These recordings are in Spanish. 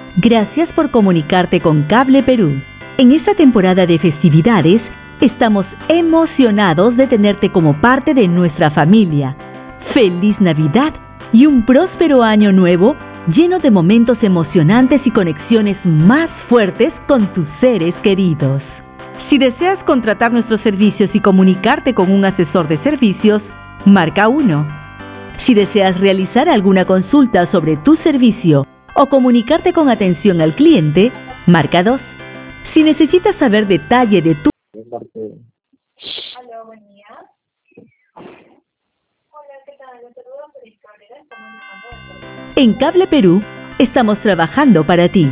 Gracias por comunicarte con Cable Perú. En esta temporada de festividades, estamos emocionados de tenerte como parte de nuestra familia. ¡Feliz Navidad y un próspero año nuevo lleno de momentos emocionantes y conexiones más fuertes con tus seres queridos! Si deseas contratar nuestros servicios y comunicarte con un asesor de servicios, marca 1. Si deseas realizar alguna consulta sobre tu servicio o comunicarte con atención al cliente, marca 2. Si necesitas saber detalle de tu... Aló, buen día. Hola, ¿qué tal? Les saludo a Feliz Cabrera, estamos llamando de... En Cable Perú, estamos trabajando para ti.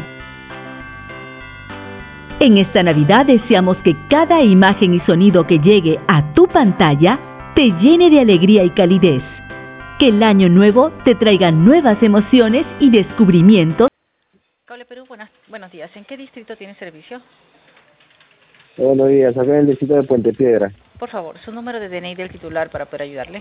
En esta Navidad deseamos que cada imagen y sonido que llegue a tu pantalla te llene de alegría y calidez. Que el año nuevo te traiga nuevas emociones y descubrimientos. Cable Perú, buenos días. ¿En qué distrito tiene servicio? Buenos días, acá en el distrito de Puente Piedra. Por favor, su número de DNI del titular para poder ayudarle.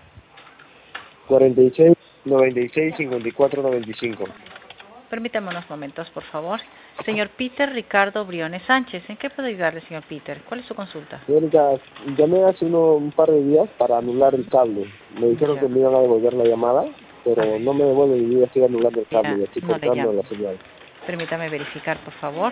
46 96 54 95. Permítame unos momentos, por favor. Señor Peter Ricardo Briones Sánchez, ¿en qué puedo ayudarle, señor Peter? ¿Cuál es su consulta? Señorita, llamé hace un par de días para anular el cable. Me dijeron que me iban a devolver la llamada, pero no me devuelven y yo estoy anulando el cable y estoy no le cortando llamo. la señal. Permítame verificar, por favor.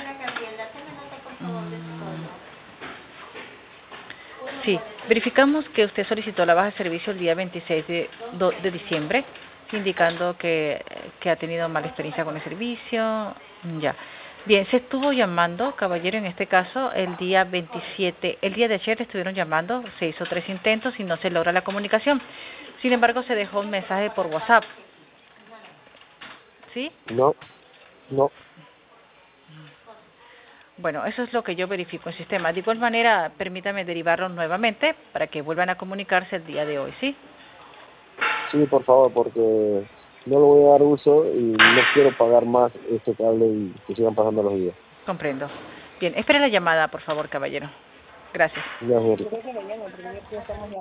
Sí, verificamos que usted solicitó la baja de servicio el día 26 de diciembre, indicando que ha tenido mala experiencia con el servicio. Ya. Bien, se estuvo llamando, caballero, en este caso, el día 27. El día de ayer estuvieron llamando, se hizo 3 intentos y no se logra la comunicación. Sin embargo, se dejó un mensaje por WhatsApp. ¿Sí? No. Bueno, eso es lo que yo verifico en el sistema. De igual manera, permítame derivarlos nuevamente para que vuelvan a comunicarse el día de hoy, ¿sí? Sí, por favor, porque no le voy a dar uso y no quiero pagar más este cable y que sigan pasando los días. Comprendo. Bien, espere la llamada, por favor, caballero. Gracias. Ya, señorita.